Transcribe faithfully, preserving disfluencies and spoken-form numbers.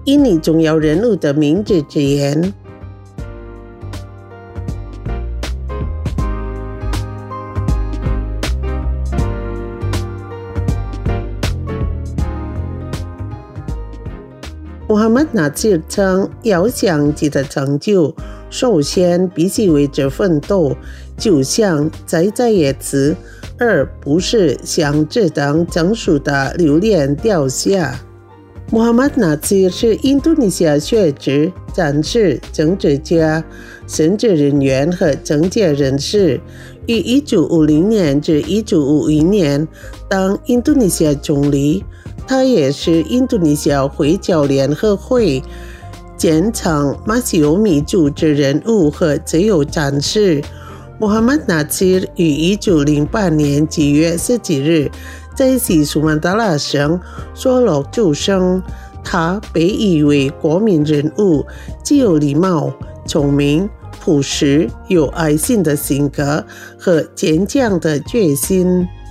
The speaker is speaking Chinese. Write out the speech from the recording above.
印尼重要人物的名字之言。穆罕默德·纳吉尔称，要想取得成就，首先必须为之奋斗，就像在在野词，而不是像这等证书的榴莲掉下。穆罕默德·纳吉尔是印度尼西亚学者、战士、政治家、神职人员和政界人士，于一九五零年至一九五一年当印度尼西亚总理。他也是印度尼西亚回教联合会建厂马西欧米组织人物和自由战士。穆罕默德·纳吉尔于一九零八年七月十几日在西苏曼达拉省索洛出生。他被誉为国民人物，既有礼貌、聪明、朴实、有爱心的性格和坚强的决心。